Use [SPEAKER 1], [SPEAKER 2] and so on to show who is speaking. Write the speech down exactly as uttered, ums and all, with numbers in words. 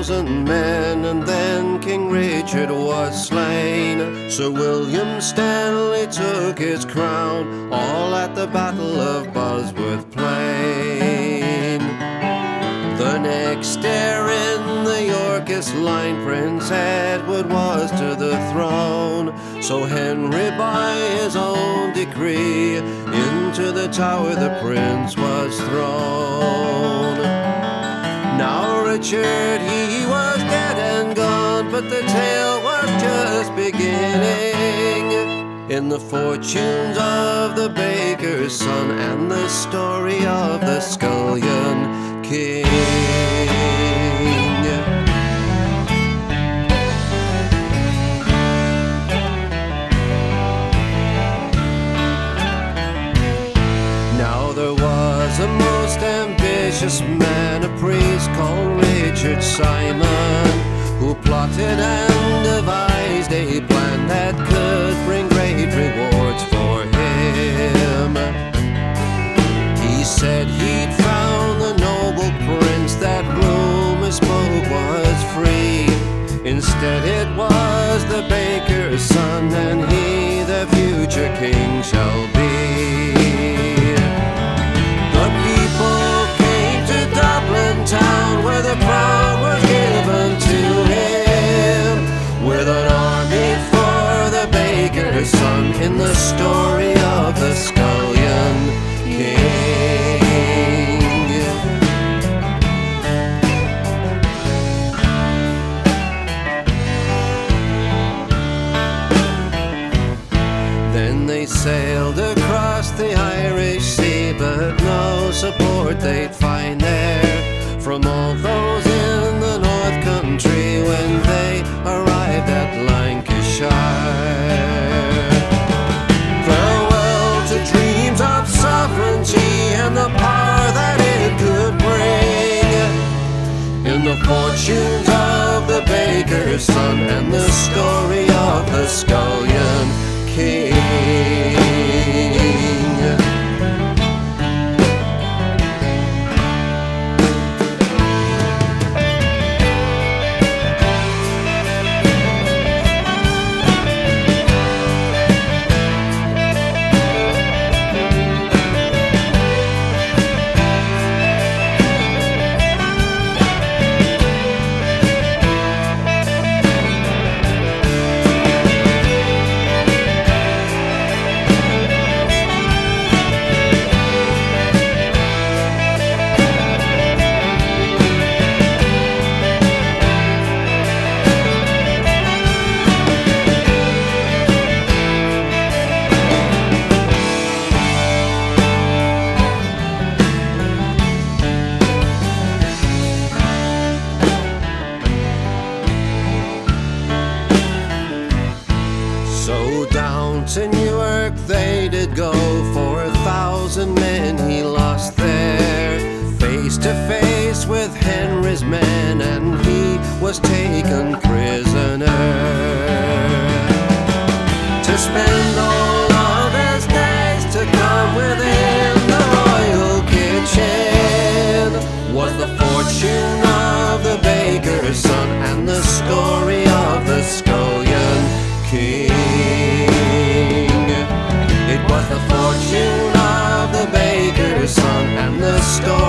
[SPEAKER 1] thousand men, and then King Richard was slain. Sir William Stanley took his crown, all at the Battle of Bosworth Plain. The next heir in the Yorkist line, Prince Edward, was to the throne. So Henry, by his own decree, into the Tower the prince was thrown. Now Richard, he was dead and gone, but the tale was just beginning. In the fortunes of the baker's son, and the story of the scullion king. Now there was a most ambitious man, a priest called Richard Simon, who plotted and devised a plan that could bring great rewards for him. He said he'd found the noble prince that rumor spoke was free. Instead it was the baker's son, and he the future king shall be. The people came to Dublin town, where the crown was given to him, with an army for the baker's son, in the story of the scullion king. Then they sailed across the Irish Sea, but no support they'd find there from all those in the North Country when they arrived at Lancashire. Farewell to dreams of sovereignty and the power that it could bring, in the fortunes of the baker's son, and the story of the scullion king. So down to Newark they did go, for a thousand men he lost there. Face to face with Henry's men, and he was taken prisoner, to spend all of his days to come within the royal kitchen, was the fortune of the baker's son, and the story of the scullion king. It was the fortune of the baker's son, and the story